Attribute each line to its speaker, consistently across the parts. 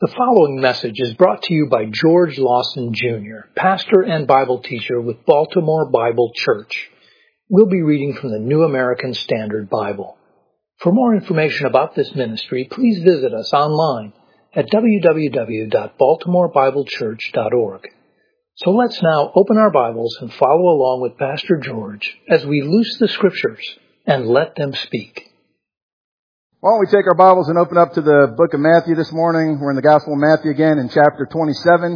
Speaker 1: The following message is brought to you by George Lawson Jr., pastor and Bible teacher with Baltimore Bible Church. We'll be reading from the New American Standard Bible. For more information about this ministry, please visit us online at www.baltimorebiblechurch.org. So let's now open our Bibles and follow along with Pastor George as we loose the Scriptures and let them speak.
Speaker 2: Why don't we take our Bibles and open up to the book of Matthew this morning. We're in the Gospel of Matthew again in chapter 27.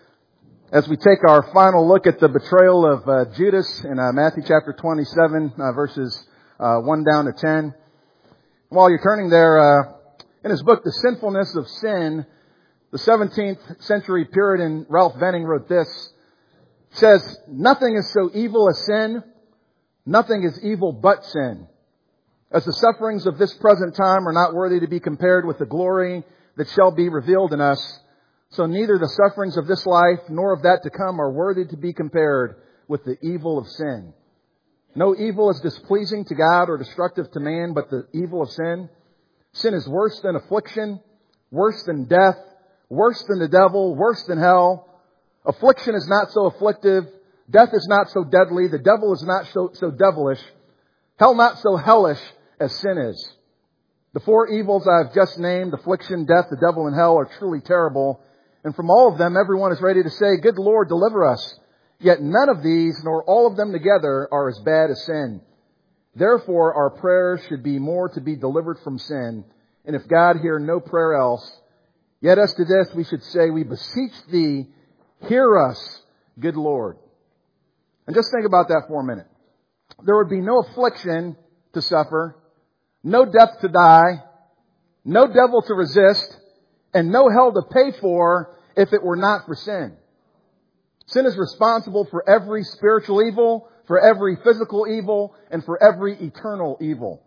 Speaker 2: As we take our final look at the betrayal of Judas in Matthew chapter 27, verses 1 down to 10. While you're turning there, in his book, The Sinfulness of Sin, the 17th century Puritan Ralph Venning wrote this. It says, "Nothing is so evil as sin. Nothing is evil but sin. As the sufferings of this present time are not worthy to be compared with the glory that shall be revealed in us, so neither the sufferings of this life nor of that to come are worthy to be compared with the evil of sin. No evil is displeasing to God or destructive to man, but the evil of sin. Sin is worse than affliction, worse than death, worse than the devil, worse than hell. Affliction is not so afflictive, death is not so deadly, the devil is not so devilish, hell not so hellish as sin is. The four evils I have just named, affliction, death, the devil, and hell, are truly terrible. And from all of them, everyone is ready to say, 'Good Lord, deliver us.' Yet none of these, nor all of them together, are as bad as sin. Therefore, our prayers should be more to be delivered from sin. And if God hear no prayer else, yet as to this we should say, 'We beseech thee, hear us, good Lord.'" And just think about that for a minute. There would be no affliction to suffer, no death to die, no devil to resist, and no hell to pay for if it were not for sin. Sin is responsible for every spiritual evil, for every physical evil, and for every eternal evil.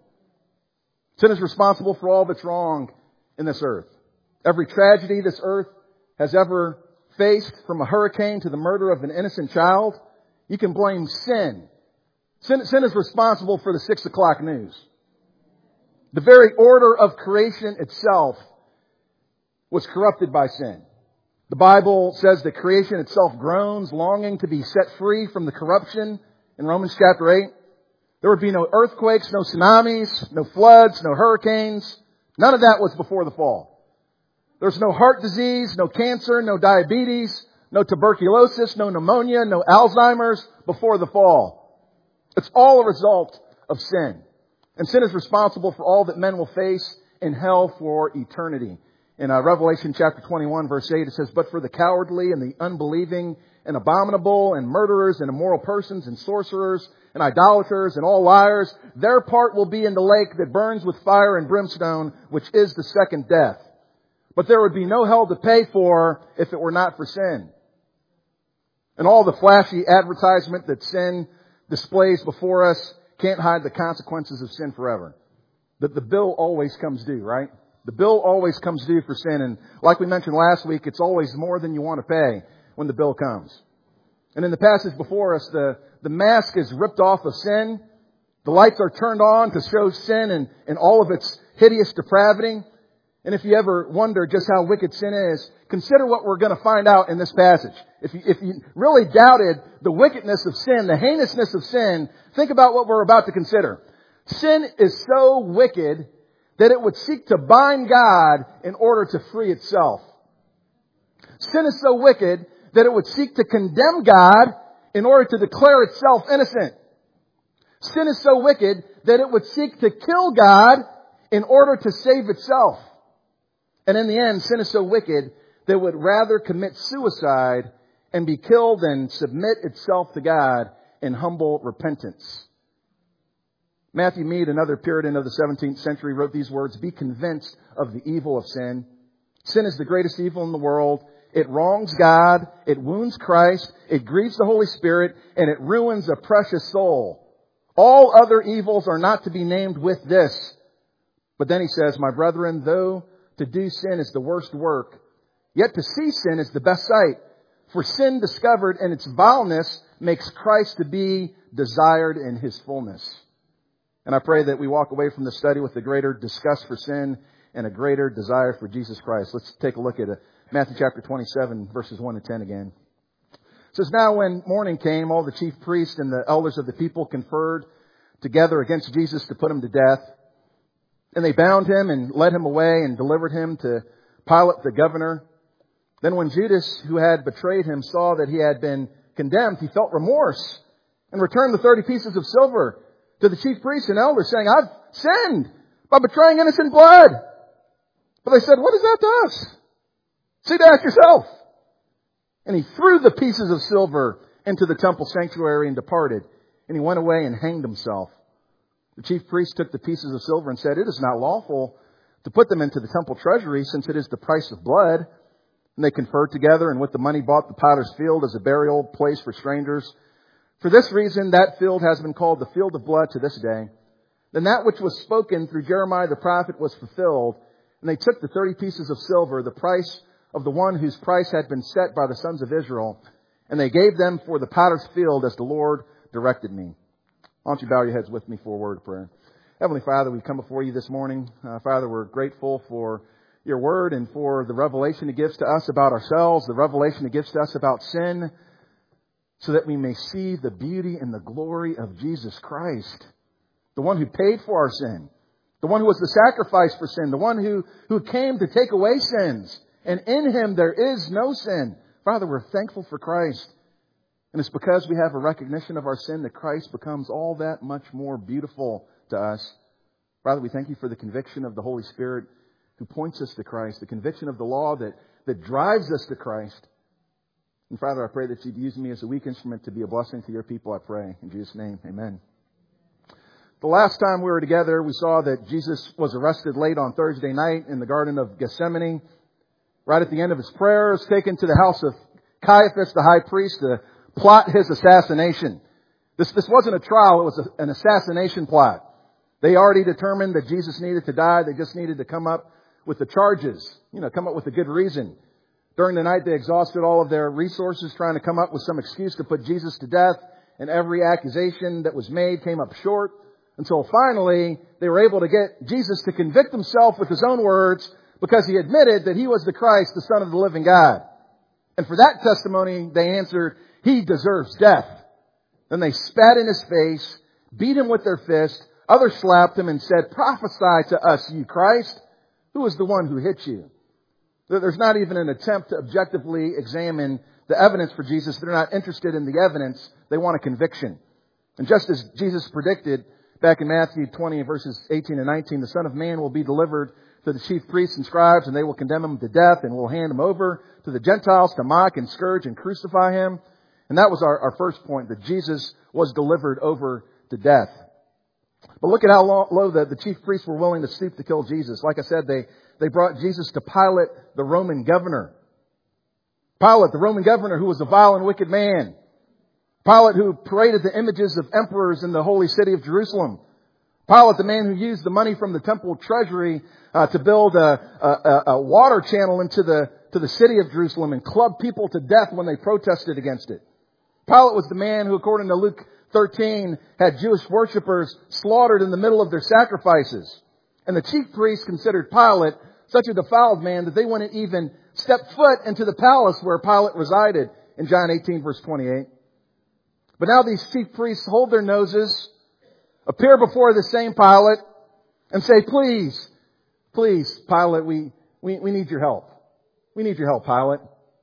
Speaker 2: Sin is responsible for all that's wrong in this earth. Every tragedy this earth has ever faced, from a hurricane to the murder of an innocent child, you can blame sin. Sin is responsible for the 6 o'clock news. The very order of creation itself was corrupted by sin. The Bible says that creation itself groans, longing to be set free from the corruption in Romans chapter 8. There would be no earthquakes, no tsunamis, no floods, no hurricanes. None of that was before the fall. There's no heart disease, no cancer, no diabetes, no tuberculosis, no pneumonia, no Alzheimer's before the fall. It's all a result of sin. And sin is responsible for all that men will face in hell for eternity. In Revelation chapter 21, verse 8, it says, "But for the cowardly and the unbelieving and abominable and murderers and immoral persons and sorcerers and idolaters and all liars, their part will be in the lake that burns with fire and brimstone, which is the second death. But there would be no hell to pay for if it were not for sin." And all the flashy advertisement that sin displays before us can't hide the consequences of sin forever. The bill always comes due, right? The bill always comes due for sin. And like we mentioned last week, it's always more than you want to pay when the bill comes. And in the passage before us, the mask is ripped off of sin. The lights are turned on to show sin and all of its hideous depravity. And if you ever wonder just how wicked sin is, consider what we're going to find out in this passage. If you really doubted the wickedness of sin, the heinousness of sin, think about what we're about to consider. Sin is so wicked that it would seek to bind God in order to free itself. Sin is so wicked that it would seek to condemn God in order to declare itself innocent. Sin is so wicked that it would seek to kill God in order to save itself. And in the end, sin is so wicked that it would rather commit suicide and be killed than submit itself to God in humble repentance. Matthew Mead, another Puritan of the 17th century, wrote these words, "Be convinced of the evil of sin. Sin is the greatest evil in the world. It wrongs God, it wounds Christ, it grieves the Holy Spirit, and it ruins a precious soul. All other evils are not to be named with this." But then he says, "My brethren, though to do sin is the worst work, yet to see sin is the best sight. For sin discovered in its vileness makes Christ to be desired in His fullness." And I pray that we walk away from this study with a greater disgust for sin and a greater desire for Jesus Christ. Let's take a look at Matthew chapter 27, verses 1 to 10 again. It says, "Now when morning came, all the chief priests and the elders of the people conferred together against Jesus to put him to death. And they bound him and led him away and delivered him to Pilate the governor. Then when Judas, who had betrayed him, saw that he had been condemned, he felt remorse and returned the 30 pieces of silver to the chief priests and elders, saying, 'I've sinned by betraying innocent blood.' But they said, 'What is that to us? See to ask yourself.' And he threw the pieces of silver into the temple sanctuary and departed. And he went away and hanged himself. The chief priest took the pieces of silver and said, 'It is not lawful to put them into the temple treasury, since it is the price of blood.' And they conferred together, and with the money bought the potter's field as a burial place for strangers. For this reason, that field has been called the field of blood to this day. Then that which was spoken through Jeremiah the prophet was fulfilled. And they took the 30 pieces of silver, the price of the one whose price had been set by the sons of Israel, and they gave them for the potter's field as the Lord directed me." Why don't you bow your heads with me for a word of prayer? Heavenly Father, we come before you this morning. Father, we're grateful for your word and for the revelation it gives to us about ourselves, the revelation it gives to us about sin, so that we may see the beauty and the glory of Jesus Christ, the one who paid for our sin, the one who was the sacrifice for sin, the one who came to take away sins. And in him there is no sin. Father, we're thankful for Christ. And it's because we have a recognition of our sin that Christ becomes all that much more beautiful to us. Father, we thank you for the conviction of the Holy Spirit who points us to Christ, the conviction of the law that drives us to Christ. And Father, I pray that you'd use me as a weak instrument to be a blessing to your people, I pray. In Jesus' name, amen. The last time we were together, we saw that Jesus was arrested late on Thursday night in the Garden of Gethsemane. Right at the end of his prayers, taken to the house of Caiaphas, the high priest, to plot his assassination. This wasn't a trial, it was an assassination plot. They already determined that Jesus needed to die. They just needed to come up with the charges, come up with a good reason. During the night, they exhausted all of their resources trying to come up with some excuse to put Jesus to death, and every accusation that was made came up short, until finally they were able to get Jesus to convict himself with his own words, because he admitted that he was the Christ, the Son of the living God. And for that testimony, they answered, "He deserves death." Then they spat in his face, beat him with their fist. Others slapped him and said, "Prophesy to us, you Christ. Who is the one who hit you?" There's not even an attempt to objectively examine the evidence for Jesus. They're not interested in the evidence. They want a conviction. And just as Jesus predicted back in Matthew 20, verses 18 and 19, the Son of Man will be delivered to the chief priests and scribes, and they will condemn him to death and will hand him over to the Gentiles to mock and scourge and crucify him. And that was our first point, that Jesus was delivered over to death. But look at how low the chief priests were willing to stoop to kill Jesus. Like I said, they brought Jesus to Pilate, the Roman governor. Pilate, the Roman governor, who was a vile and wicked man. Pilate, who paraded the images of emperors in the holy city of Jerusalem. Pilate, the man who used the money from the temple treasury to build a water channel into the city of Jerusalem and club people to death when they protested against it. Pilate was the man who, according to Luke 13, had Jewish worshipers slaughtered in the middle of their sacrifices. And the chief priests considered Pilate such a defiled man that they wouldn't even step foot into the palace where Pilate resided in John 18, verse 28. But now these chief priests hold their noses, appear before the same Pilate, and say, please, Pilate, we need your help. We need your help, Pilate.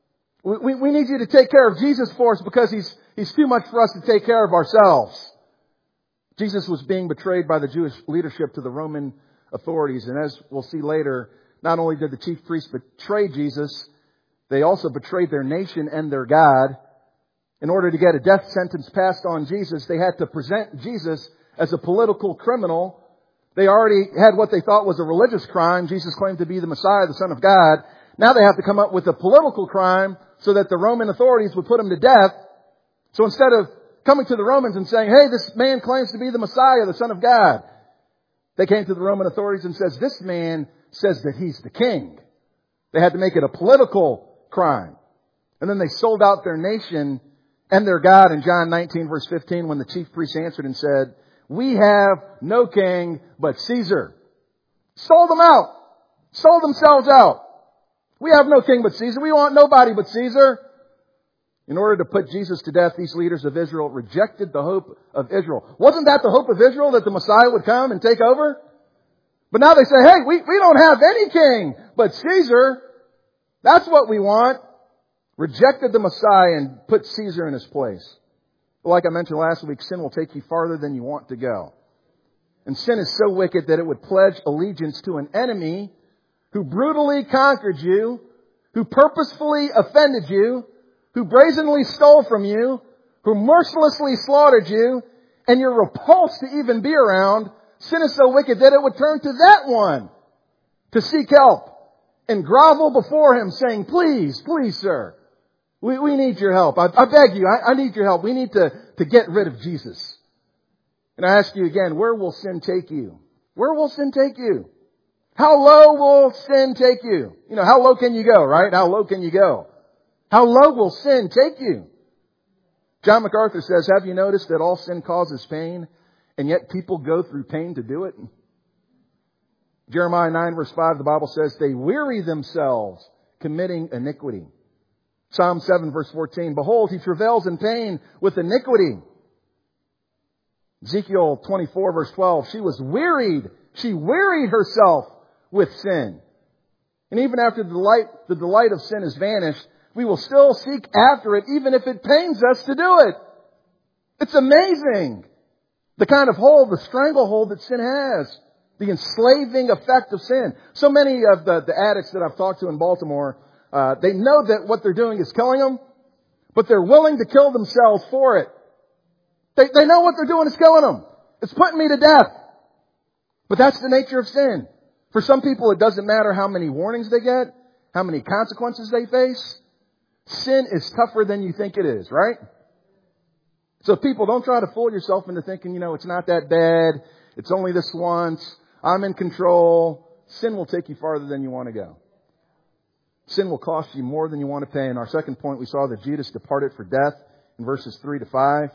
Speaker 2: We need you to take care of Jesus for us because he's too much for us to take care of ourselves. Jesus was being betrayed by the Jewish leadership to the Roman authorities. And as we'll see later, not only did the chief priests betray Jesus, they also betrayed their nation and their God. In order to get a death sentence passed on Jesus, they had to present Jesus as a political criminal. They already had what they thought was a religious crime. Jesus claimed to be the Messiah, the Son of God. Now they have to come up with a political crime so that the Roman authorities would put him to death. So instead of coming to the Romans and saying, hey, this man claims to be the Messiah, the Son of God, they came to the Roman authorities and says, this man says that he's the king. They had to make it a political crime. And then they sold out their nation and their God in John 19, verse 15, when the chief priests answered and said, we have no king but Caesar. Sold them out. sold themselves out. We have no king but Caesar. We want nobody but Caesar. In order to put Jesus to death, these leaders of Israel rejected the hope of Israel. Wasn't that the hope of Israel, that the Messiah would come and take over? But now they say, hey, we don't have any king but Caesar. That's what we want. Rejected the Messiah and put Caesar in his place. But like I mentioned last week, sin will take you farther than you want to go. And sin is so wicked that it would pledge allegiance to an enemy who brutally conquered you, who purposefully offended you, who brazenly stole from you, who mercilessly slaughtered you, and you're repulsed to even be around. Sin is so wicked that it would turn to that one to seek help and grovel before him saying, please, please, sir, we need your help. I beg you, I need your help. We need to get rid of Jesus. And I ask you again, where will sin take you? Where will sin take you? How low will sin take you? You know, how low can you go, right? How low can you go? How low will sin take you? John MacArthur says, have you noticed that all sin causes pain, and yet people go through pain to do it? Jeremiah 9 verse 5, the Bible says, they weary themselves committing iniquity. Psalm 7 verse 14, behold, he travails in pain with iniquity. Ezekiel 24 verse 12, she was wearied. She wearied herself with sin. And even after the delight of sin has vanished, we will still seek after it, even if it pains us to do it. It's amazing. The kind of hold, the stranglehold that sin has. The enslaving effect of sin. So many of the addicts that I've talked to in Baltimore, they know that what they're doing is killing them, but they're willing to kill themselves for it. They know what they're doing is killing them. It's putting me to death. But that's the nature of sin. For some people, it doesn't matter how many warnings they get, how many consequences they face. Sin is tougher than you think it is, right? So people, don't try to fool yourself into thinking, you know, it's not that bad. It's only this once. I'm in control. Sin will take you farther than you want to go. Sin will cost you more than you want to pay. In our second point, we saw that Judas departed for death in verses 3 to 5.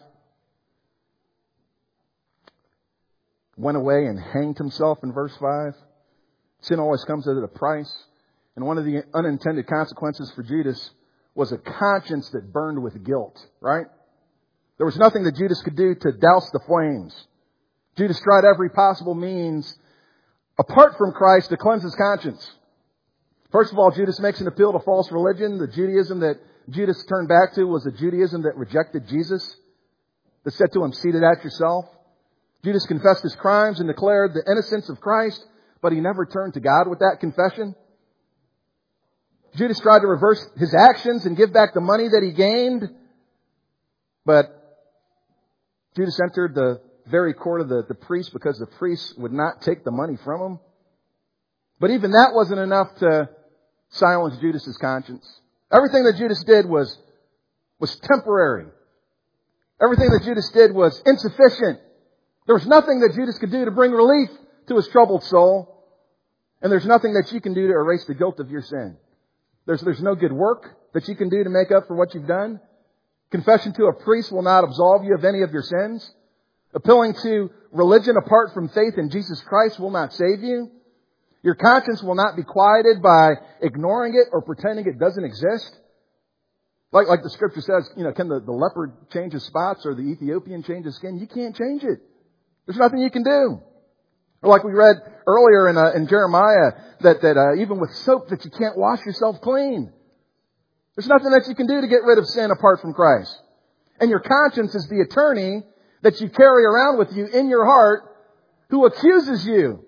Speaker 2: Went away and hanged himself in verse 5. Sin always comes at a price. And one of the unintended consequences for Judas was a conscience that burned with guilt, right? There was nothing that Judas could do to douse the flames. Judas tried every possible means apart from Christ to cleanse his conscience. First of all, Judas makes an appeal to false religion. The Judaism that Judas turned back to was a Judaism that rejected Jesus, that said to him, see to that yourself. Judas confessed his crimes and declared the innocence of Christ, but he never turned to God with that confession. Judas tried to reverse his actions and give back the money that he gained, but Judas entered the very court of the priest because the priests would not take the money from him. But even that wasn't enough to silence Judas's conscience. Everything that Judas did was temporary. Everything that Judas did was insufficient. There was nothing that Judas could do to bring relief to his troubled soul. And there's nothing that you can do to erase the guilt of your sin. There's no good work that you can do to make up for what you've done. Confession to a priest will not absolve you of any of your sins. Appealing to religion apart from faith in Jesus Christ will not save you. Your conscience will not be quieted by ignoring it or pretending it doesn't exist. Like the scripture says, you know, can the leopard change his spots or the Ethiopian change his skin? You can't change it. There's nothing you can do. Or like we read earlier in Jeremiah, that even with soap that you can't wash yourself clean. There's nothing that you can do to get rid of sin apart from Christ. And your conscience is the attorney that you carry around with you in your heart who accuses you.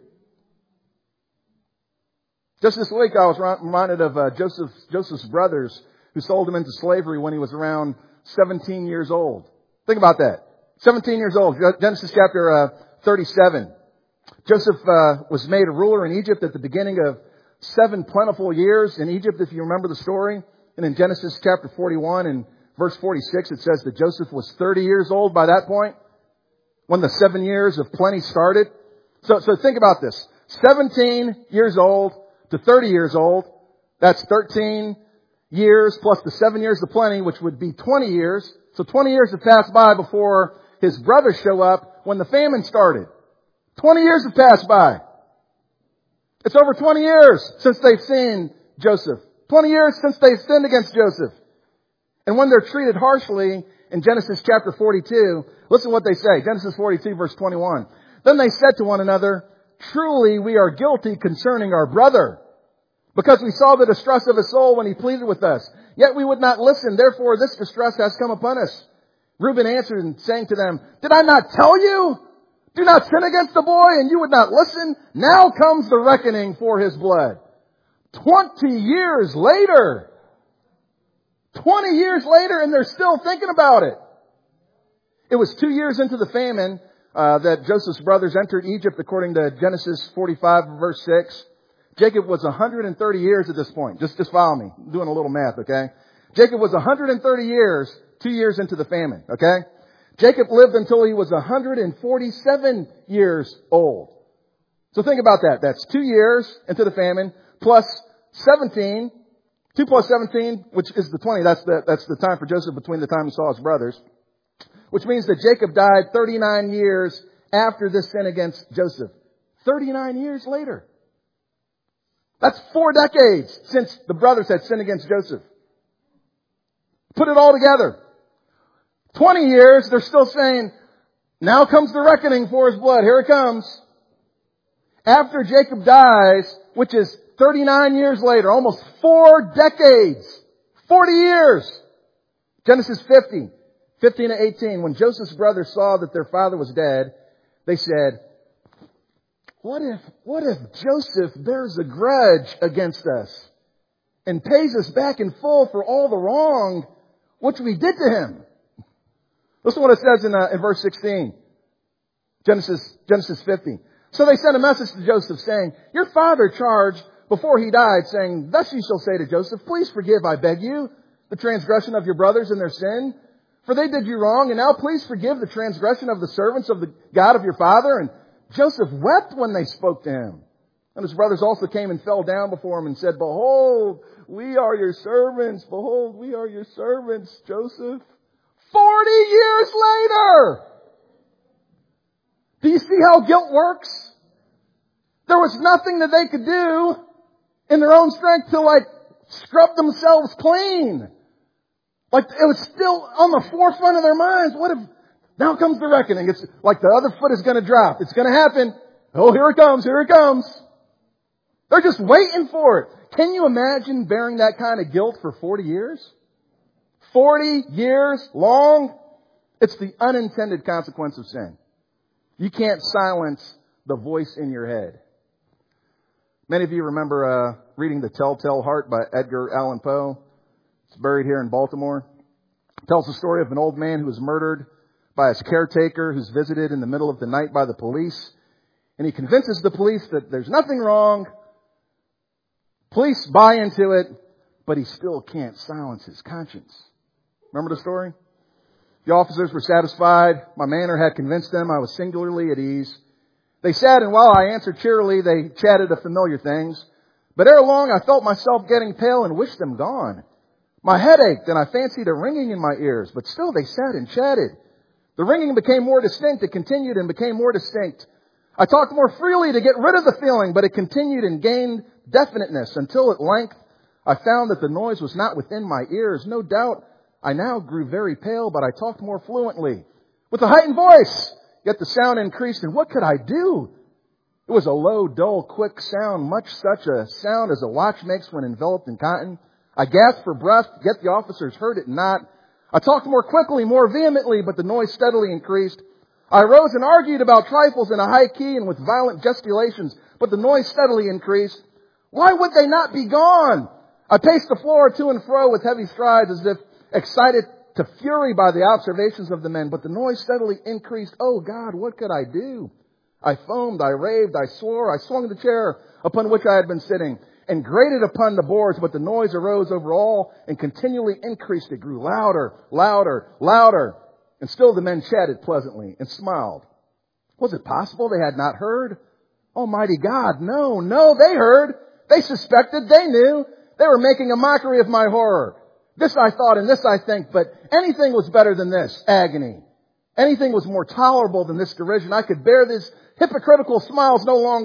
Speaker 2: Just this week I was reminded of Joseph's brothers who sold him into slavery when he was around 17 years old. Think about that. 17 years old. Genesis chapter 37. Joseph was made a ruler in Egypt at the beginning of 7 plentiful years in Egypt, if you remember the story. And in Genesis chapter 41 and verse 46, it says that Joseph was 30 years old by that point when the 7 years of plenty started. So think about this. 17 years old to 30 years old. That's 13 years plus the 7 years of plenty, which would be 20 years. So 20 years have passed by before his brothers show up when the famine started. 20 years have passed by. It's over 20 years since they've seen Joseph. 20 years since they've sinned against Joseph. And when they're treated harshly in Genesis chapter 42, listen what they say. Genesis 42 verse 21. Then they said to one another, truly we are guilty concerning our brother, because we saw the distress of his soul when he pleaded with us. Yet we would not listen. Therefore this distress has come upon us. Reuben answered and saying to them, did I not tell you? Do not sin against the boy, and you would not listen. Now comes the reckoning for his blood. 20 years later. 20 years later, and they're still thinking about it. It was 2 years into the famine that Joseph's brothers entered Egypt, according to Genesis 45, verse 6. Jacob was 130 years at this point. Just follow me. I'm doing a little math, okay? Jacob was 130 years, 2 years into the famine, okay? Jacob lived until he was 147 years old. So think about that. That's 2 years into the famine, plus 17. 2 plus 17, which is the 20. That's the time for Joseph between the time he saw his brothers. Which means that Jacob died 39 years after this sin against Joseph. 39 years later. That's 4 decades since the brothers had sinned against Joseph. Put it all together. 20 years, they're still saying, now comes the reckoning for his blood. Here it comes. After Jacob dies, which is 39 years later, almost 4 decades, 40 years. Genesis 50, 15 to 18. When Joseph's brothers saw that their father was dead, they said, what if Joseph bears a grudge against us and pays us back in full for all the wrong which we did to him? Listen to what it says in verse 16. Genesis 50. So they sent a message to Joseph saying, your father charged before he died, saying, thus you shall say to Joseph, please forgive, I beg you, the transgression of your brothers and their sin. For they did you wrong, and now please forgive the transgression of the servants of the God of your father. And Joseph wept when they spoke to him. And his brothers also came and fell down before him and said, behold, we are your servants. Behold, we are your servants, Joseph. 40 years later! Do you see how guilt works? There was nothing that they could do in their own strength to scrub themselves clean. Like it was still on the forefront of their minds. What if now comes the reckoning? It's like the other foot is going to drop. It's going to happen. Oh, here it comes. Here it comes. They're just waiting for it. Can you imagine bearing that kind of guilt for 40 years? 40 years long? It's the unintended consequence of sin. You can't silence the voice in your head. Many of you remember reading The Telltale Heart by Edgar Allan Poe. It's buried here in Baltimore. It tells the story of an old man who was murdered by his caretaker, who's visited in the middle of the night by the police. And he convinces the police that there's nothing wrong. Police buy into it, but he still can't silence his conscience. Remember the story? The officers were satisfied. My manner had convinced them I was singularly at ease. They sat, and while I answered cheerily, they chatted of familiar things. But ere long, I felt myself getting pale and wished them gone. My head ached, and I fancied a ringing in my ears, but still they sat and chatted. The ringing became more distinct. It continued and became more distinct. I talked more freely to get rid of the feeling, but it continued and gained definiteness until at length I found that the noise was not within my ears. No doubt I now grew very pale, but I talked more fluently with a heightened voice. Yet the sound increased, and what could I do? It was a low, dull, quick sound, much such a sound as a watch makes when enveloped in cotton. I gasped for breath, yet the officers heard it not. I talked more quickly, more vehemently, but the noise steadily increased. I rose and argued about trifles in a high key and with violent gesticulations, but the noise steadily increased. Why would they not be gone? I paced the floor to and fro with heavy strides as if excited to fury by the observations of the men, but the noise steadily increased. Oh God, what could I do? I foamed, I raved, I swore, I swung the chair upon which I had been sitting and grated upon the boards, but the noise arose over all and continually increased. It grew louder, louder, louder. And still the men chatted pleasantly and smiled. Was it possible they had not heard? Almighty God, no, they heard. They suspected, they knew. They were making a mockery of my horror. This I thought and this I think, but anything was better than this agony. Anything was more tolerable than this derision. I could bear these hypocritical smiles no longer.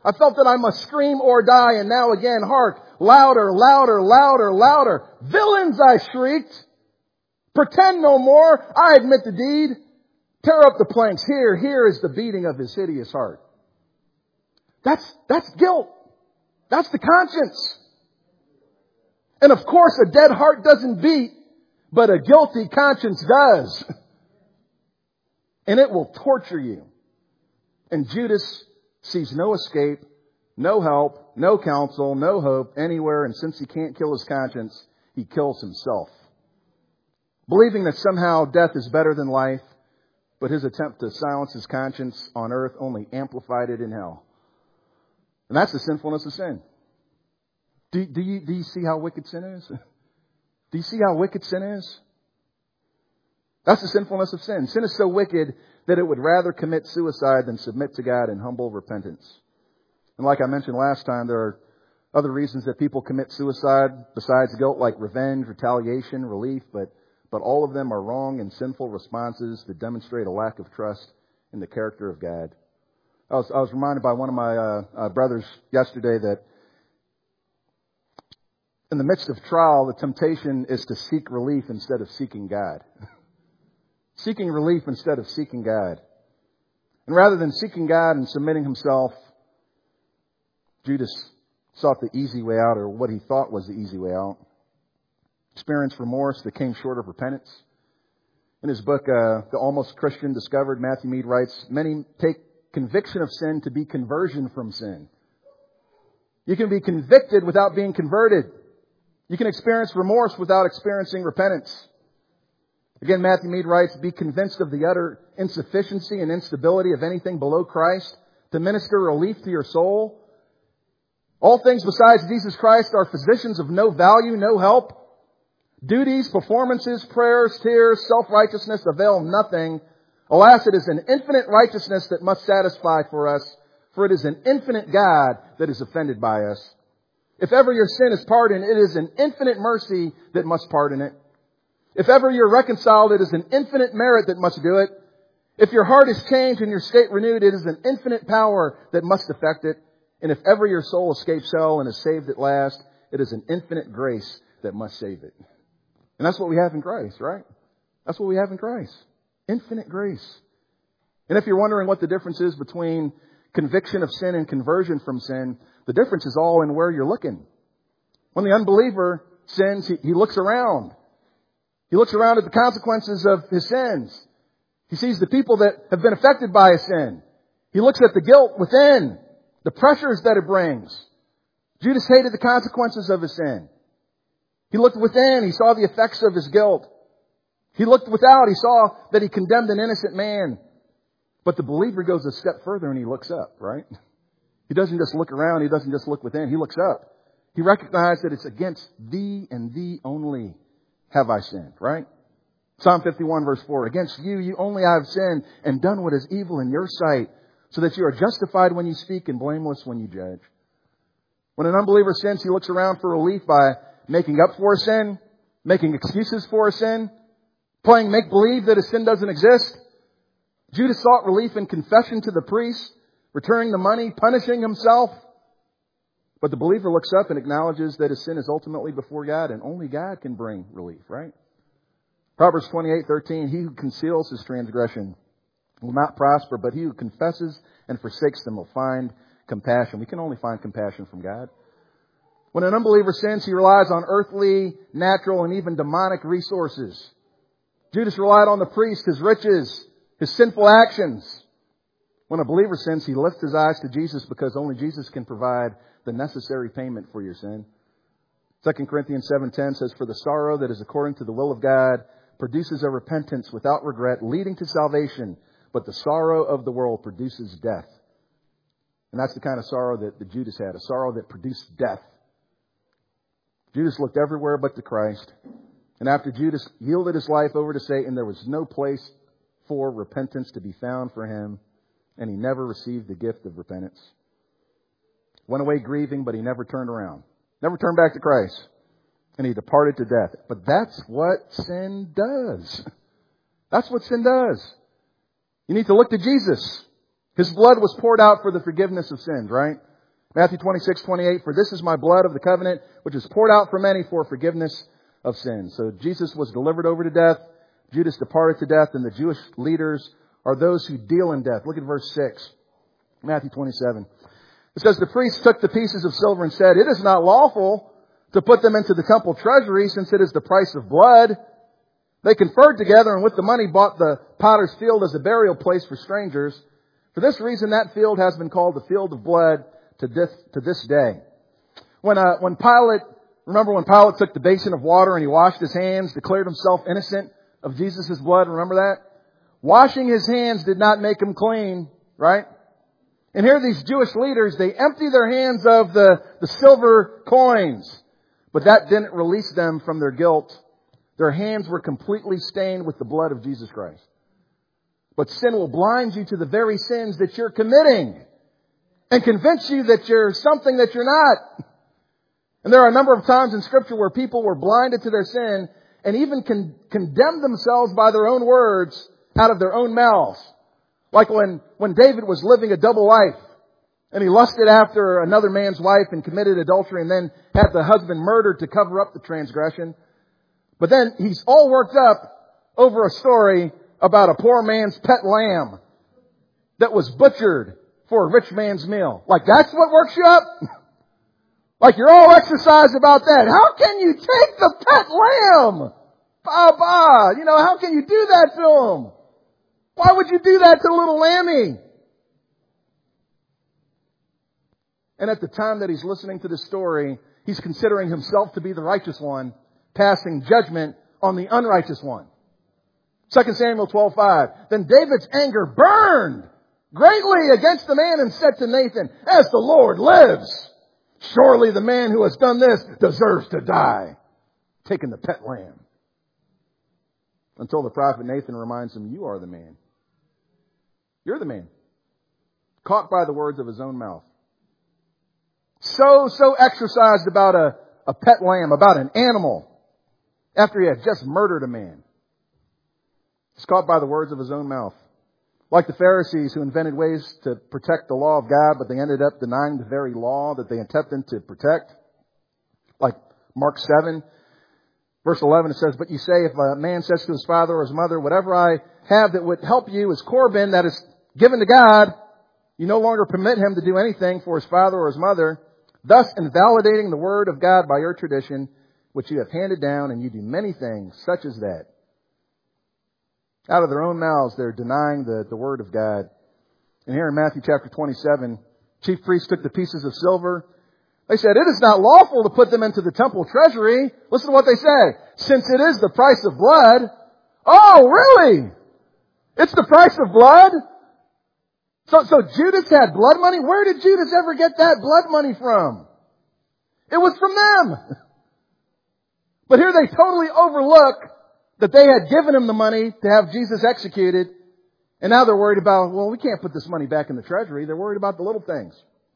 Speaker 2: I felt that I must scream or die, and now again, hark, louder, louder, louder, louder. Villains, I shrieked. Pretend no more. I admit the deed. Tear up the planks. Here is the beating of his hideous heart. That's guilt. That's the conscience. And of course, a dead heart doesn't beat, but a guilty conscience does. And it will torture you. And Judas sees no escape, no help, no counsel, no hope anywhere. And since he can't kill his conscience, he kills himself. Believing that somehow death is better than life, but his attempt to silence his conscience on earth only amplified it in hell. And that's the sinfulness of sin. Do you see how wicked sin is? Do you see how wicked sin is? That's the sinfulness of sin. Sin is so wicked that it would rather commit suicide than submit to God in humble repentance. And like I mentioned last time, there are other reasons that people commit suicide besides guilt, like revenge, retaliation, relief, but all of them are wrong and sinful responses that demonstrate a lack of trust in the character of God. I was reminded by one of my brothers yesterday that in the midst of trial, the temptation is to seek relief instead of seeking God. Seeking relief instead of seeking God. And rather than seeking God and submitting himself, Judas sought the easy way out, or what he thought was the easy way out. Experienced remorse that came short of repentance. In his book, The Almost Christian Discovered, Matthew Mead writes, many take conviction of sin to be conversion from sin. You can be convicted without being converted. You can experience remorse without experiencing repentance. Again, Matthew Mead writes, be convinced of the utter insufficiency and instability of anything below Christ to minister relief to your soul. All things besides Jesus Christ are physicians of no value, no help. Duties, performances, prayers, tears, self-righteousness avail nothing. Alas, it is an infinite righteousness that must satisfy for us, for it is an infinite God that is offended by us. If ever your sin is pardoned, it is an infinite mercy that must pardon it. If ever you're reconciled, it is an infinite merit that must do it. If your heart is changed and your state renewed, it is an infinite power that must effect it. And if ever your soul escapes hell and is saved at last, it is an infinite grace that must save it. And that's what we have in Christ, right? That's what we have in Christ. Infinite grace. And if you're wondering what the difference is between conviction of sin and conversion from sin, the difference is all in where you're looking. When the unbeliever sins, he looks around. He looks around at the consequences of his sins. He sees the people that have been affected by his sin. He looks at the guilt within, the pressures that it brings. Judas hated the consequences of his sin. He looked within. He saw the effects of his guilt. He looked without. He saw that he condemned an innocent man. But the believer goes a step further and he looks up, right? He doesn't just look around. He doesn't just look within. He looks up. He recognizes that it's against thee and thee only have I sinned, right? Psalm 51 verse 4, against you only I have sinned and done what is evil in your sight, so that you are justified when you speak and blameless when you judge. When an unbeliever sins, he looks around for relief by making up for a sin, making excuses for a sin, playing make-believe that a sin doesn't exist. Judas sought relief in confession to the priest, returning the money, punishing himself. But the believer looks up and acknowledges that his sin is ultimately before God, and only God can bring relief, right? Proverbs 28:13, he who conceals his transgression will not prosper, but he who confesses and forsakes them will find compassion. We can only find compassion from God. When an unbeliever sins, he relies on earthly, natural, and even demonic resources. Judas relied on the priest, his riches, his sinful actions. When a believer sins, he lifts his eyes to Jesus because only Jesus can provide the necessary payment for your sin. 2 Corinthians 7:10 says, for the sorrow that is according to the will of God produces a repentance without regret, leading to salvation, but the sorrow of the world produces death. And that's the kind of sorrow that Judas had, a sorrow that produced death. Judas looked everywhere but to Christ. And after Judas yielded his life over to Satan, there was no place for repentance to be found for him, and he never received the gift of repentance. Went away grieving, but he never turned around. Never turned back to Christ. And he departed to death. But that's what sin does. That's what sin does. You need to look to Jesus. His blood was poured out for the forgiveness of sins, right? Matthew 26:28, for this is my blood of the covenant, which is poured out for many for forgiveness of sins. So Jesus was delivered over to death. Judas departed to death, and the Jewish leaders are those who deal in death. Look at verse 6. Matthew 27. It says, the priests took the pieces of silver and said, it is not lawful to put them into the temple treasury, since it is the price of blood. They conferred together, and with the money bought the potter's field as a burial place for strangers. For this reason, that field has been called the field of blood to this day. When Pilate took the basin of water and he washed his hands, declared himself innocent of Jesus' blood, remember that? Washing his hands did not make him clean, right? And here these Jewish leaders, they empty their hands of the silver coins. But that didn't release them from their guilt. Their hands were completely stained with the blood of Jesus Christ. But sin will blind you to the very sins that you're committing and convince you that you're something that you're not. And there are a number of times in Scripture where people were blinded to their sin and even condemned themselves by their own words out of their own mouths. Like when David was living a double life and he lusted after another man's wife and committed adultery and then had the husband murdered to cover up the transgression. But then he's all worked up over a story about a poor man's pet lamb that was butchered for a rich man's meal. Like that's what works you up? Like you're all exercised about that. How can you take the pet lamb? How can you do that to him? Why would you do that to little Lammy? And at the time that he's listening to this story, he's considering himself to be the righteous one, passing judgment on the unrighteous one. 2 Samuel 12:5. Then David's anger burned greatly against the man and said to Nathan, as the Lord lives, surely the man who has done this deserves to die, taking the pet lamb. Until the prophet Nathan reminds him, you are the man. You're the man. Caught by the words of his own mouth. So exercised about a pet lamb, about an animal, after he had just murdered a man. He's caught by the words of his own mouth. Like the Pharisees who invented ways to protect the law of God, but they ended up denying the very law that they attempted to protect. Like Mark 7, verse 11, it says, but you say, if a man says to his father or his mother, whatever I have that would help you is Corban, that is given to God, you no longer permit him to do anything for his father or his mother, thus invalidating the word of God by your tradition, which you have handed down, and you do many things such as that. Out of their own mouths, they're denying the word of God. And here in Matthew chapter 27, chief priests took the pieces of silver. They said, it is not lawful to put them into the temple treasury. Listen to what they say. Since it is the price of blood. Oh, really? It's the price of blood? So Judas had blood money? Where did Judas ever get that blood money from? It was from them. But here they totally overlook that they had given him the money to have Jesus executed. And now they're worried about, well, we can't put this money back in the treasury. They're worried about the little things.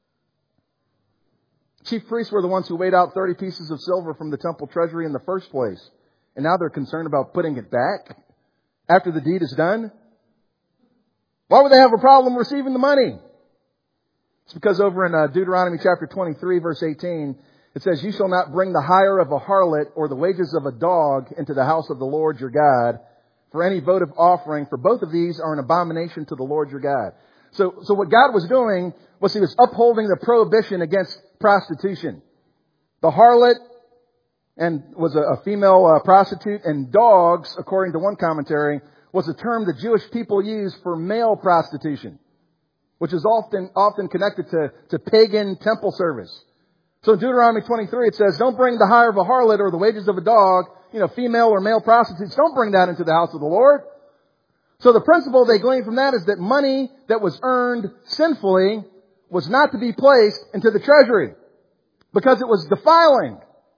Speaker 2: Chief priests were the ones who weighed out 30 pieces of silver from the temple treasury in the first place. And now they're concerned about putting it back after the deed is done. Why would they have a problem receiving the money? It's because over in Deuteronomy chapter 23, verse 18, it says, you shall not bring the hire of a harlot or the wages of a dog into the house of the Lord your God for any votive offering, for both of these are an abomination to the Lord your God. So what God was doing was he was upholding the prohibition against prostitution. The harlot was a female prostitute, and dogs, according to one commentary, was a term the Jewish people used for male prostitution, which is often connected to pagan temple service. So in Deuteronomy 23 it says, don't bring the hire of a harlot or the wages of a dog, female or male prostitutes, don't bring that into the house of the Lord. So the principle they glean from that is that money that was earned sinfully was not to be placed into the treasury because it was defiling.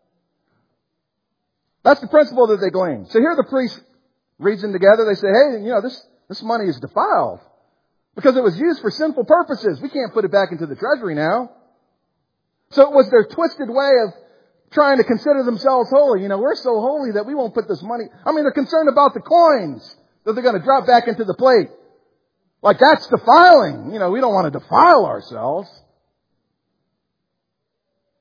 Speaker 2: That's the principle that they glean. So here the priests reason together. They say, hey, this money is defiled because it was used for sinful purposes. We can't put it back into the treasury now. So it was their twisted way of trying to consider themselves holy. We're so holy that we won't put this money. They're concerned about the coins that they're going to drop back into the plate. Like that's defiling. We don't want to defile ourselves.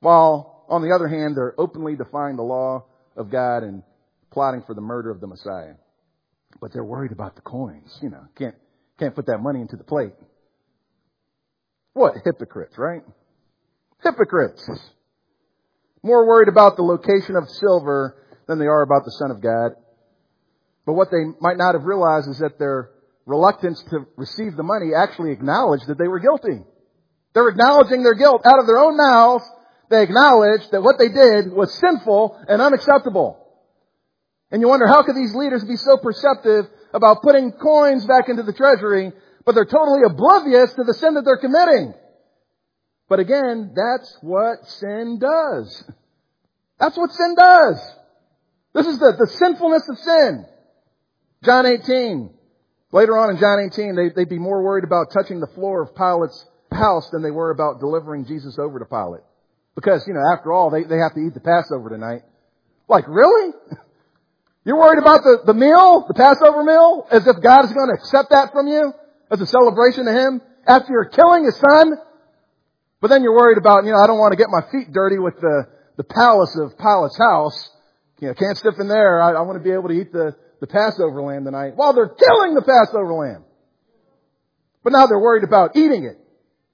Speaker 2: while on the other hand, they're openly defying the law of God and plotting for the murder of the Messiah. But they're worried about the coins. Can't put that money into the plate. What hypocrites, right? Hypocrites. More worried about the location of silver than they are about the Son of God. But what they might not have realized is that their reluctance to receive the money actually acknowledged that they were guilty. They're acknowledging their guilt out of their own mouths. They acknowledged that what they did was sinful and unacceptable. And you wonder, how could these leaders be so perceptive about putting coins back into the treasury, but they're totally oblivious to the sin that they're committing? But again, that's what sin does. That's what sin does. This is the sinfulness of sin. John 18. Later on in John 18, they'd be more worried about touching the floor of Pilate's house than they were about delivering Jesus over to Pilate. Because, after all, they have to eat the Passover tonight. Like, really? You're worried about the meal, the Passover meal, as if God is going to accept that from you as a celebration to Him after you're killing His Son? But then you're worried about, I don't want to get my feet dirty with the palace of Pilate's house. Can't step in there. I want to be able to eat the Passover lamb tonight while they're killing the Passover lamb. But now they're worried about eating it.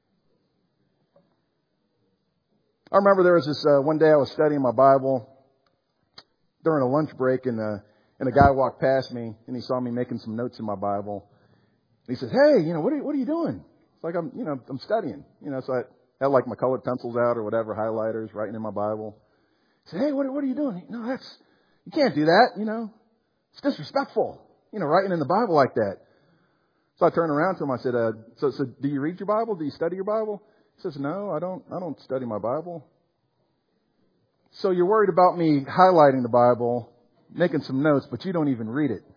Speaker 2: I remember there was this, one day I was studying my Bible during a lunch break, and a guy walked past me and he saw me making some notes in my Bible. And he says, "Hey, what are you doing?" It's like I'm studying. So I had like my colored pencils out or whatever, highlighters, writing in my Bible. He said, "Hey, what are you doing?" No, you can't do that. It's disrespectful. Writing in the Bible like that. So I turned around to him. I said, "So do you read your Bible? Do you study your Bible?" He says, "No, I don't study my Bible." So you're worried about me highlighting the Bible, making some notes, but you don't even read it.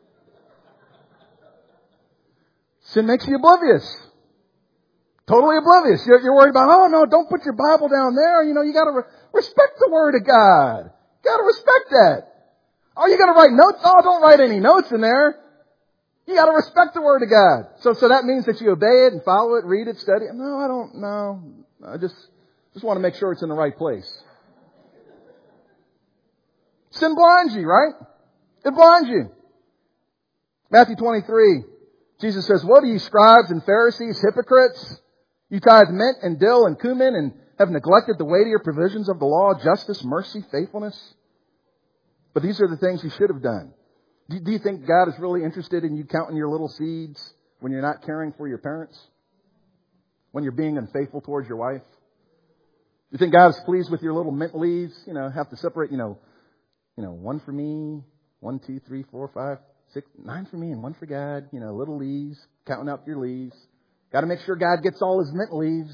Speaker 2: Sin makes you oblivious. Totally oblivious. You're worried about, oh no, don't put your Bible down there. You got to respect the Word of God. You got to respect that. Oh, you got to write notes? Oh, don't write any notes in there. You got to respect the Word of God. So that means that you obey it and follow it, read it, study it. No, I don't. No, I just want to make sure it's in the right place. Sin blinds you, right? It blinds you. Matthew 23, Jesus says, "Woe to you, scribes and Pharisees, hypocrites! You tithe mint and dill and cumin and have neglected the weightier provisions of the law, justice, mercy, faithfulness. But these are the things you should have done." Do you think God is really interested in you counting your little seeds when you're not caring for your parents? When you're being unfaithful towards your wife? You think God is pleased with your little mint leaves? Have to separate, one for me, 1, 2, 3, 4, 5, 6, 9 for me and 1 for God. Little leaves, counting up your leaves. Got to make sure God gets all His mint leaves.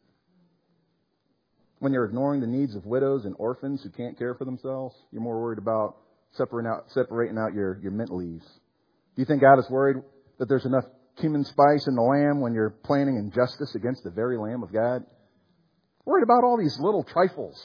Speaker 2: When you're ignoring the needs of widows and orphans who can't care for themselves, you're more worried about separating out your mint leaves. Do you think God is worried that there's enough cumin spice in the lamb when you're planning injustice against the very Lamb of God? Worried about all these little trifles.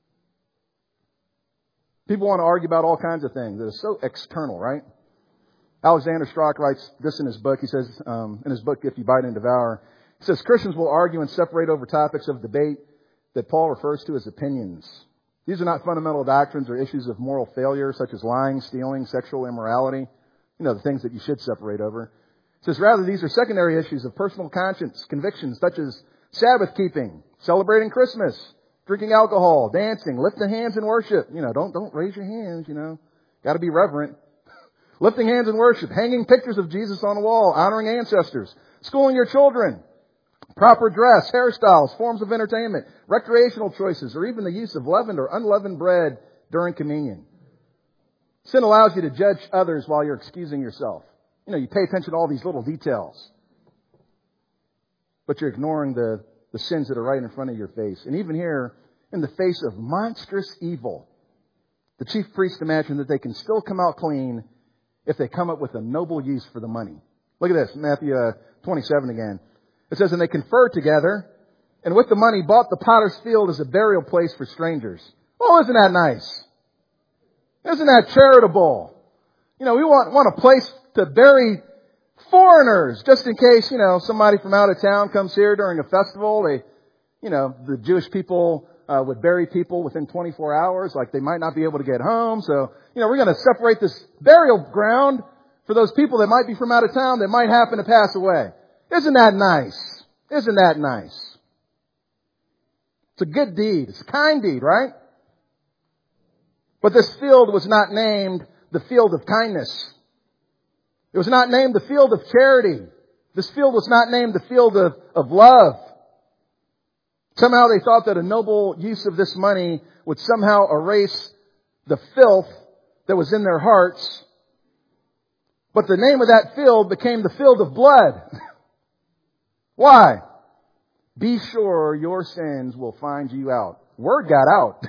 Speaker 2: People want to argue about all kinds of things that are so external, right? Alexander Strauch writes this in his book. He says, in his book, If You Bite and Devour, he says, Christians will argue and separate over topics of debate that Paul refers to as opinions. These are not fundamental doctrines or issues of moral failure, such as lying, stealing, sexual immorality. The things that you should separate over. He says, rather, these are secondary issues of personal conscience, convictions, such as Sabbath keeping, celebrating Christmas, drinking alcohol, dancing, lifting hands in worship. Don't raise your hands, Got to be reverent. Lifting hands in worship, hanging pictures of Jesus on a wall, honoring ancestors, schooling your children, proper dress, hairstyles, forms of entertainment, recreational choices, or even the use of leavened or unleavened bread during communion. Sin allows you to judge others while you're excusing yourself. You pay attention to all these little details. But you're ignoring the sins that are right in front of your face. And even here, in the face of monstrous evil, the chief priests imagine that they can still come out clean if they come up with a noble use for the money. Look at this, Matthew 27 again. It says, "And they conferred together, and with the money bought the potter's field as a burial place for strangers." Oh, isn't that nice? Isn't that charitable? We want a place to bury foreigners, just in case, somebody from out of town comes here during a festival. The Jewish people would bury people within 24 hours, like they might not be able to get home. So, we're going to separate this burial ground for those people that might be from out of town that might happen to pass away. Isn't that nice? Isn't that nice? It's a good deed. It's a kind deed, right? But this field was not named the field of kindness. It was not named the field of charity. This field was not named the field of love. Somehow they thought that a noble use of this money would somehow erase the filth that was in their hearts. But the name of that field became the field of blood. Why? Be sure your sins will find you out. Word got out.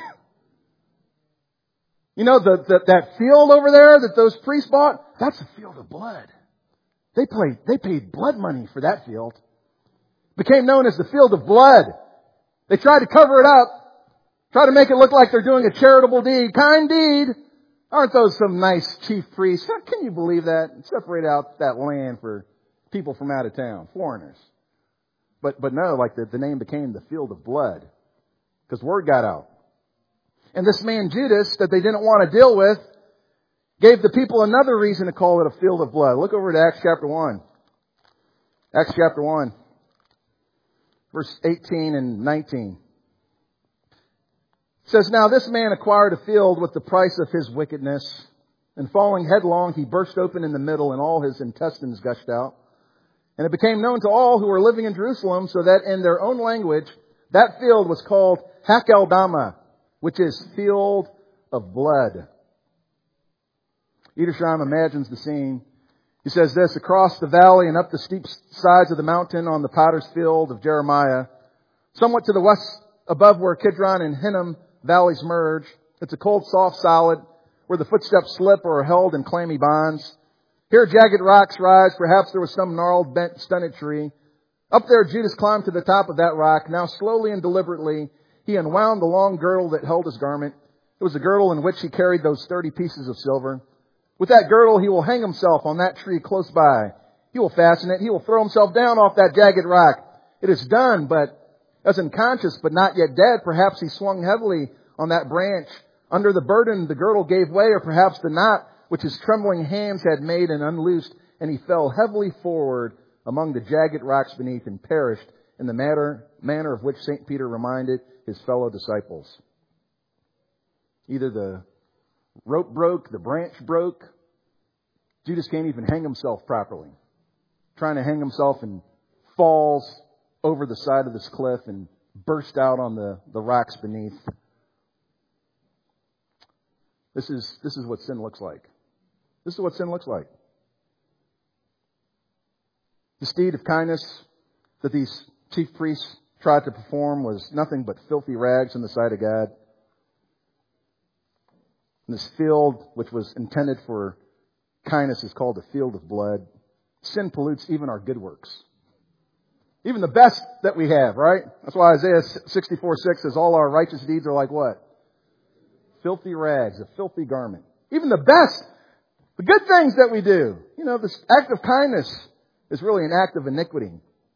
Speaker 2: That field over there that those priests bought, that's a field of blood. They paid blood money for that field. It became known as the field of blood. They tried to cover it up, try to make it look like they're doing a charitable deed, kind deed. Aren't those some nice chief priests? How can you believe that? Separate out that land for people from out of town, foreigners. But no, like the name became the field of blood because word got out. And this man Judas that they didn't want to deal with gave the people another reason to call it a field of blood. Look over to Acts chapter 1. Acts chapter 1, verse 18 and 19. It says, "Now this man acquired a field with the price of his wickedness, and falling headlong, he burst open in the middle, and all his intestines gushed out. And it became known to all who were living in Jerusalem, so that in their own language, that field was called Hakeldama, which is field of blood." Edersheim imagines the scene. He says this: "Across the valley and up the steep sides of the mountain on the potter's field of Jeremiah, somewhat to the west above where Kidron and Hinnom valleys merge, it's a cold, soft solid where the footsteps slip or are held in clammy bonds. Here jagged rocks rise. Perhaps there was some gnarled, bent, stunted tree. Up there Judas climbed to the top of that rock. Now slowly and deliberately he unwound the long girdle that held his garment. It was a girdle in which he carried those 30 pieces of silver. With that girdle he will hang himself on that tree close by. He will fasten it. He will throw himself down off that jagged rock. It is done, but as unconscious but not yet dead, perhaps he swung heavily on that branch. Under the burden the girdle gave way, or perhaps the knot which his trembling hands had made and unloosed, and he fell heavily forward among the jagged rocks beneath and perished in the manner of which St. Peter reminded his fellow disciples." Either the rope broke, the branch broke. Judas can't even hang himself properly. Trying to hang himself and falls over the side of this cliff and burst out on the rocks beneath. This is what sin looks like. This is what sin looks like. This deed of kindness that these chief priests tried to perform was nothing but filthy rags in the sight of God. And this field, which was intended for kindness, is called a field of blood. Sin pollutes even our good works. Even the best that we have, right? That's why Isaiah 64:6 says all our righteous deeds are like what? Filthy rags, a filthy garment. Even the best, the good things that we do. This act of kindness is really an act of iniquity.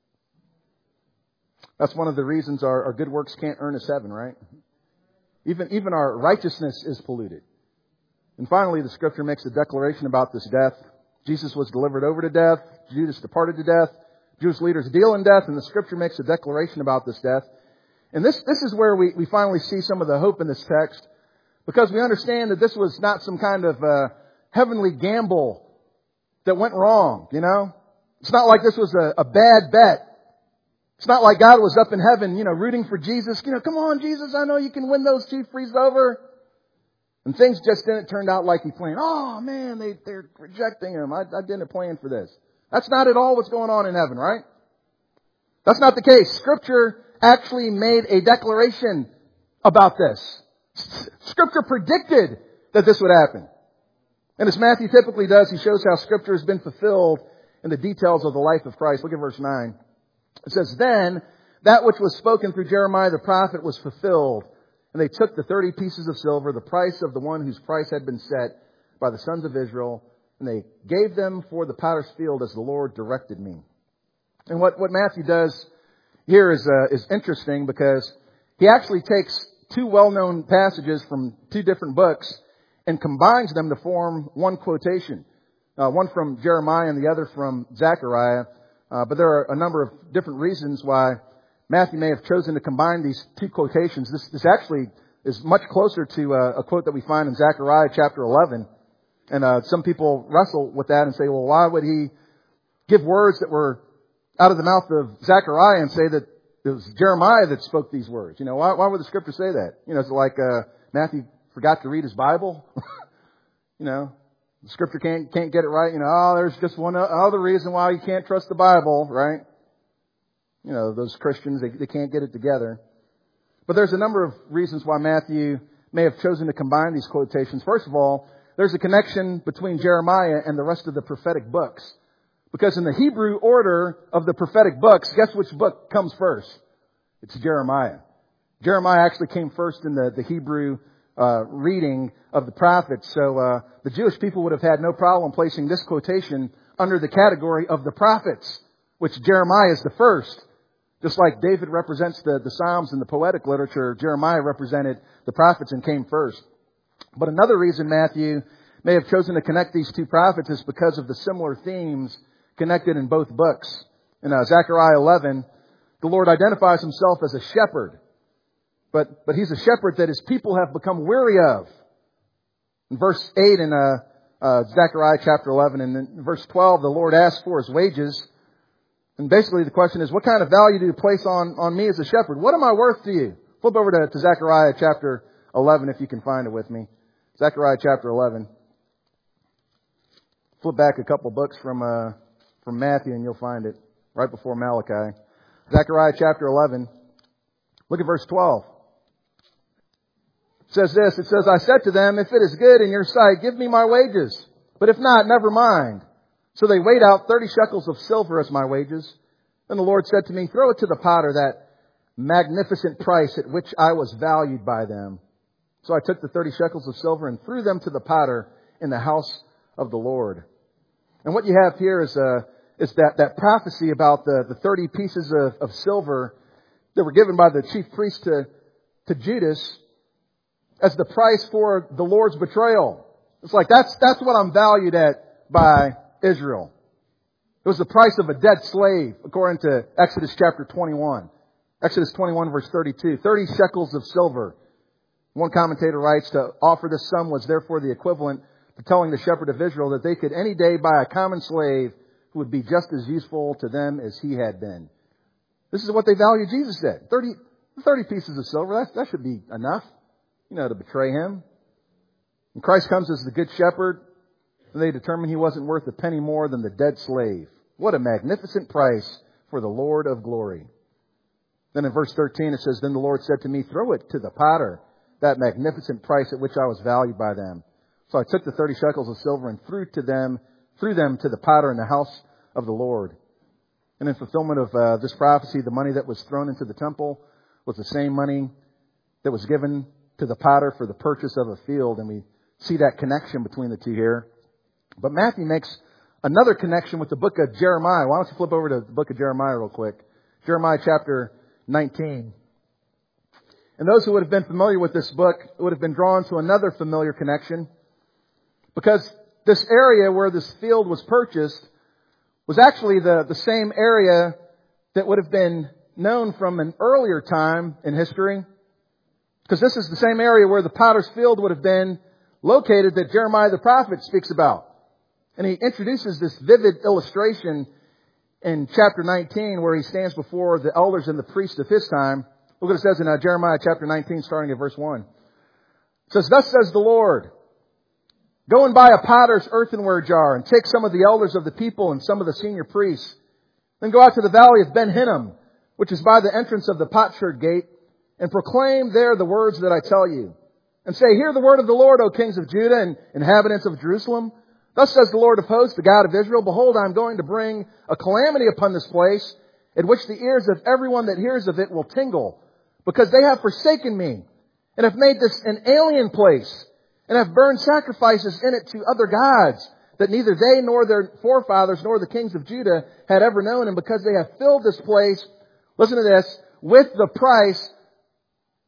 Speaker 2: That's one of the reasons our good works can't earn us heaven, right? Even our righteousness is polluted. And finally, the scripture makes a declaration about this death. Jesus was delivered over to death. Judas departed to death. Jewish leaders deal in death, and the scripture makes a declaration about this death. And this is where we finally see some of the hope in this text, because we understand that this was not some kind of heavenly gamble that went wrong, It's not like this was a bad bet. It's not like God was up in heaven, rooting for Jesus. Come on, Jesus, I know you can win those chief priests over. And things just didn't turn out like he planned. Oh, man, they're rejecting him. I didn't plan for this. That's not at all what's going on in heaven, right? That's not the case. Scripture actually made a declaration about this. Scripture predicted that this would happen. And as Matthew typically does, he shows how Scripture has been fulfilled in the details of the life of Christ. Look at verse 9. It says, "Then that which was spoken through Jeremiah the prophet was fulfilled. And they took the 30 pieces of silver, the price of the one whose price had been set by the sons of Israel, and they gave them for the potter's field as the Lord directed me." And what Matthew does here is interesting, because he actually takes two well-known passages from two different books and combines them to form one quotation. One from Jeremiah and the other from Zechariah. But there are a number of different reasons why Matthew may have chosen to combine these two quotations. This actually is much closer to a quote that we find in Zechariah chapter 11. And some people wrestle with that and say, well, why would he give words that were out of the mouth of Zechariah and say that it was Jeremiah that spoke these words? Why would the scripture say that? It's like Matthew forgot to read his Bible. The scripture can't get it right. There's just one other reason why you can't trust the Bible, right? Those Christians, they can't get it together. But there's a number of reasons why Matthew may have chosen to combine these quotations. First of all, there's a connection between Jeremiah and the rest of the prophetic books. Because in the Hebrew order of the prophetic books, guess which book comes first? It's Jeremiah. Jeremiah actually came first in the Hebrew reading of the prophets. So the Jewish people would have had no problem placing this quotation under the category of the prophets, which Jeremiah is the first. Just like David represents the Psalms in the poetic literature, Jeremiah represented the prophets and came first. But another reason Matthew may have chosen to connect these two prophets is because of the similar themes connected in both books. In Zechariah 11, the Lord identifies himself as a shepherd. But he's a shepherd that his people have become weary of. In verse 8 in Zechariah chapter 11 and in verse 12, the Lord asks for his wages. And basically the question is, what kind of value do you place on me as a shepherd? What am I worth to you? Flip over to Zechariah chapter 11 if you can find it with me. Zechariah chapter 11. Flip back a couple books from Matthew and you'll find it right before Malachi. Zechariah chapter 11. Look at verse 12. It says this, it says, I said to them, if it is good in your sight, give me my wages. But if not, never mind. So they weighed out 30 shekels of silver as my wages. Then the Lord said to me, throw it to the potter, that magnificent price at which I was valued by them. So I took the 30 shekels of silver and threw them to the potter in the house of the Lord. And what you have here is that prophecy about the 30 pieces of silver that were given by the chief priest to Judas as the price for the Lord's betrayal. It's like, that's what I'm valued at by Israel. It was the price of a dead slave, according to Exodus chapter 21. Exodus 21 verse 32. 30 shekels of silver. One commentator writes, to offer this sum was therefore the equivalent to telling the shepherd of Israel that they could any day buy a common slave who would be just as useful to them as he had been. This is what they value Jesus at. 30 pieces of silver, that should be enough, to betray him. And Christ comes as the good shepherd, and they determined he wasn't worth a penny more than the dead slave. What a magnificent price for the Lord of glory. Then in verse 13 it says, then the Lord said to me, throw it to the potter, that magnificent price at which I was valued by them. So I took the 30 shekels of silver and threw them to the potter in the house of the Lord. And in fulfillment of this prophecy, the money that was thrown into the temple was the same money that was given to the potter for the purchase of a field. And we see that connection between the two here. But Matthew makes another connection with the book of Jeremiah. Why don't you flip over to the book of Jeremiah real quick. Jeremiah chapter 19. And those who would have been familiar with this book would have been drawn to another familiar connection. Because this area where this field was purchased was actually the same area that would have been known from an earlier time in history. Because this is the same area where the potter's field would have been located that Jeremiah the prophet speaks about. And he introduces this vivid illustration in chapter 19 where he stands before the elders and the priests of his time. Look what it says in Jeremiah chapter 19 starting at verse 1. It says, thus says the Lord, go and buy a potter's earthenware jar and take some of the elders of the people and some of the senior priests. Then go out to the valley of Ben Hinnom, which is by the entrance of the potsherd gate, and proclaim there the words that I tell you. And say, hear the word of the Lord, O kings of Judah and inhabitants of Jerusalem. Thus says the Lord of hosts, the God of Israel, behold, I am going to bring a calamity upon this place, at which the ears of everyone that hears of it will tingle, because they have forsaken me, and have made this an alien place, and have burned sacrifices in it to other gods, that neither they nor their forefathers nor the kings of Judah had ever known. And because they have filled this place, listen to this, with the price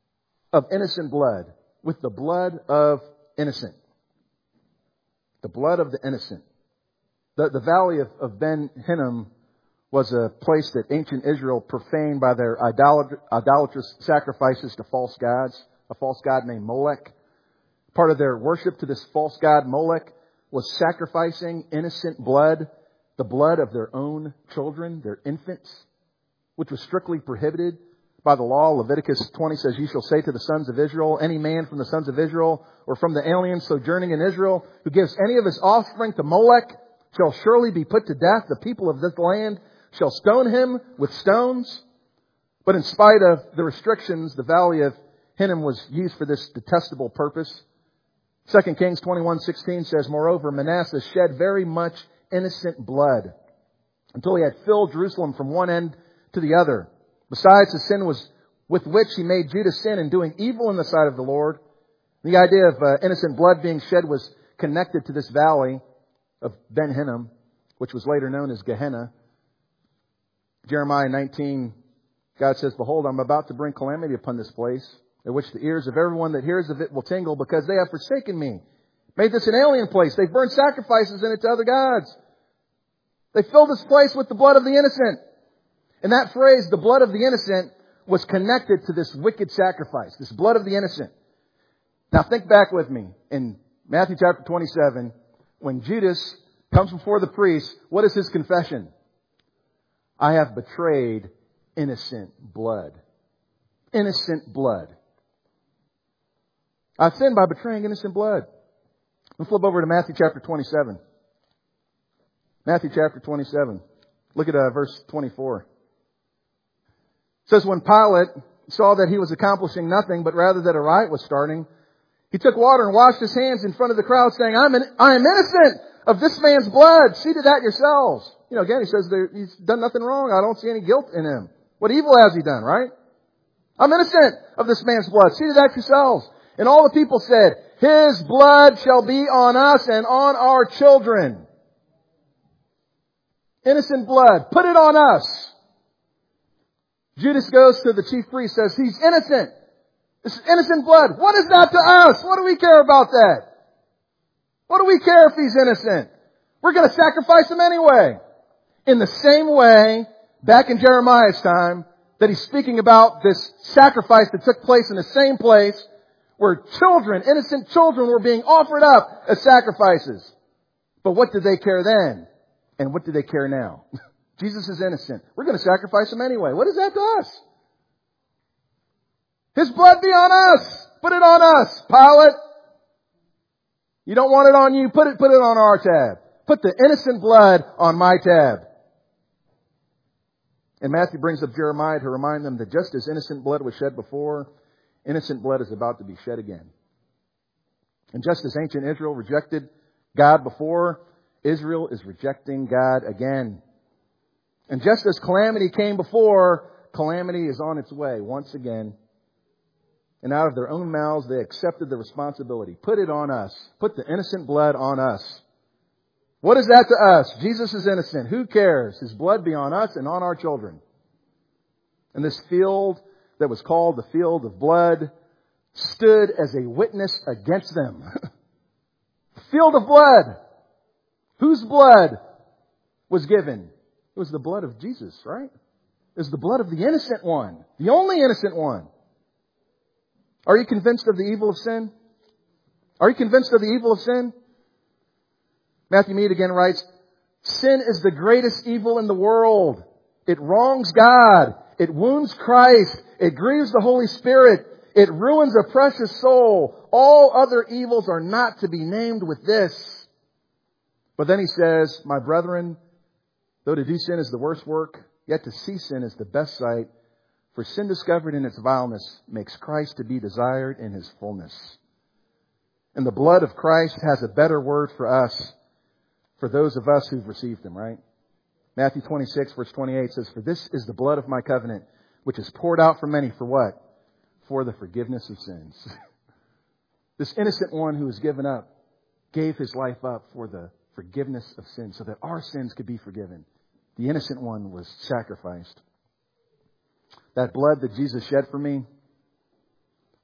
Speaker 2: of innocent blood with the blood of innocent. The blood of the innocent. The valley of Ben Hinnom was a place that ancient Israel profaned by their idolatrous sacrifices to false gods, a false god named Molech. Part of their worship to this false god Molech was sacrificing innocent blood, the blood of their own children, their infants, which was strictly prohibited by the law. Leviticus 20 says, "You shall say to the sons of Israel, any man from the sons of Israel or from the aliens sojourning in Israel who gives any of his offspring to Molech shall surely be put to death. The people of this land shall stone him with stones." But in spite of the restrictions, the valley of Hinnom was used for this detestable purpose. 2 Kings 21:16 says, "Moreover, Manasseh shed very much innocent blood until he had filled Jerusalem from one end to the other. Besides the sin was with which he made Judah sin in doing evil in the sight of the Lord." The idea of innocent blood being shed was connected to this valley of Ben Hinnom, which was later known as Gehenna. Jeremiah 19, God says, "Behold, I'm about to bring calamity upon this place, at which the ears of everyone that hears of it will tingle, because they have forsaken me. Made this an alien place. They've burned sacrifices in it to other gods. They filled this place with the blood of the innocent." And that phrase, the blood of the innocent, was connected to this wicked sacrifice, this blood of the innocent. Now think back with me. In Matthew chapter 27, when Judas comes before the priest, what is his confession? "I have betrayed innocent blood." Innocent blood. I've sinned by betraying innocent blood. Let's flip over to Matthew chapter 27. Matthew chapter 27. Look at verse 24. It says, "When Pilate saw that he was accomplishing nothing, but rather that a riot was starting, he took water and washed his hands in front of the crowd, saying, I am innocent of this man's blood. See to that yourselves." Again, he says he's done nothing wrong. I don't see any guilt in him. What evil has he done, right? "I'm innocent of this man's blood. See to that yourselves." And all the people said, "His blood shall be on us and on our children." Innocent blood. Put it on us. Judas goes to the chief priest, says, "He's innocent. This is innocent blood. What is that to us? What do we care about that? What do we care if he's innocent? We're going to sacrifice him anyway." In the same way, back in Jeremiah's time, that he's speaking about this sacrifice that took place in the same place where children, innocent children, were being offered up as sacrifices. But what did they care then? And what do they care now? Jesus is innocent. We're going to sacrifice him anyway. What is that to us? His blood be on us. Put it on us, Pilate. You don't want it on you? Put it on our tab. Put the innocent blood on my tab. And Matthew brings up Jeremiah to remind them that just as innocent blood was shed before, innocent blood is about to be shed again. And just as ancient Israel rejected God before, Israel is rejecting God again. And just as calamity came before, calamity is on its way once again. And out of their own mouths, they accepted the responsibility. Put it on us. Put the innocent blood on us. What is that to us? Jesus is innocent. Who cares? His blood be on us and on our children. And this field that was called the field of blood stood as a witness against them. Field of blood. Whose blood was given? It was the blood of Jesus, right? It was the blood of the innocent one. The only innocent one. Are you convinced of the evil of sin? Are you convinced of the evil of sin? Matthew Mead again writes, "Sin is the greatest evil in the world. It wrongs God. It wounds Christ. It grieves the Holy Spirit. It ruins a precious soul. All other evils are not to be named with this." But then he says, "My brethren, though to do sin is the worst work, yet to see sin is the best sight. For sin discovered in its vileness makes Christ to be desired in his fullness." And the blood of Christ has a better word for us, for those of us who've received him, right? Matthew 26, verse 28 says, "For this is the blood of my covenant, which is poured out for many." For what? For the forgiveness of sins. This innocent one who was given up gave his life up for the forgiveness of sins, so that our sins could be forgiven. The innocent one was sacrificed. That blood that Jesus shed for me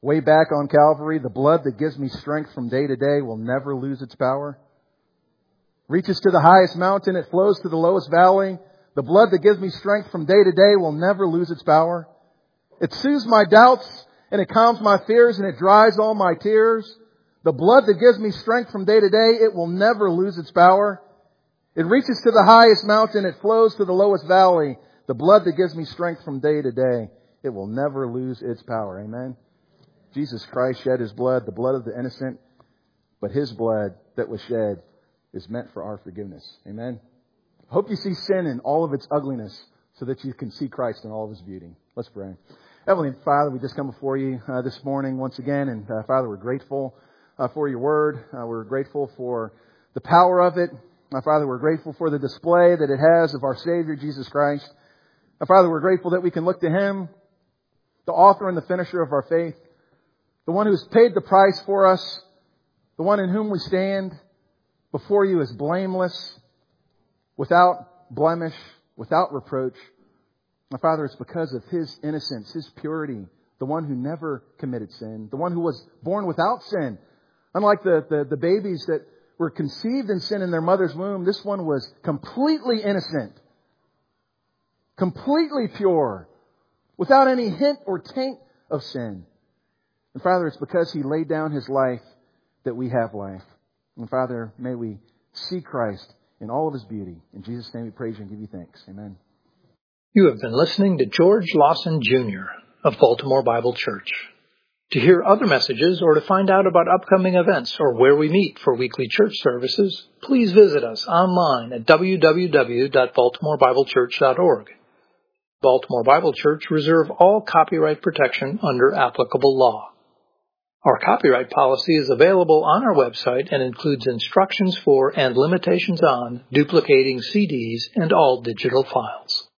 Speaker 2: way back on Calvary, the blood that gives me strength from day to day will never lose its power. Reaches to the highest mountain, it flows to the lowest valley. The blood that gives me strength from day to day will never lose its power. It soothes my doubts and it calms my fears and it dries all my tears. The blood that gives me strength from day to day, it will never lose its power. It reaches to the highest mountain, it flows to the lowest valley. The blood that gives me strength from day to day, it will never lose its power. Amen. Jesus Christ shed His blood, the blood of the innocent, but His blood that was shed is meant for our forgiveness. Amen. I hope you see sin in all of its ugliness so that you can see Christ in all of His beauty. Let's pray. Heavenly Father, we just come before you this morning once again. And Father, we're grateful for your word. We're grateful for the power of it. Father, we're grateful for the display that it has of our Savior, Jesus Christ. Father, we're grateful that we can look to Him, the author and the finisher of our faith, the one who's paid the price for us, the one in whom we stand before you as blameless, without blemish, without reproach. Father, it's because of His innocence, His purity, the one who never committed sin, the one who was born without sin. Unlike the babies that were conceived in sin in their mother's womb, this one was completely innocent, completely pure, without any hint or taint of sin. And Father, it's because He laid down His life that we have life. And Father, may we see Christ in all of His beauty. In Jesus' name we praise You and give You thanks. Amen.
Speaker 1: You have been listening to George Lawson Jr. of Baltimore Bible Church. To hear other messages or to find out about upcoming events or where we meet for weekly church services, please visit us online at www.baltimorebiblechurch.org. Baltimore Bible Church reserve all copyright protection under applicable law. Our copyright policy is available on our website and includes instructions for and limitations on duplicating CDs and all digital files.